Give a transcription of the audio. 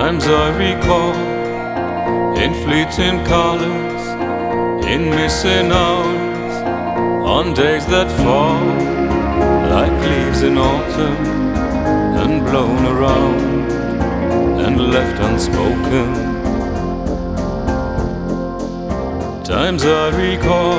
Times I recall in fleeting colors, in missing hours, on days that fall like leaves in autumn, and blown around and left unspoken. Times I recall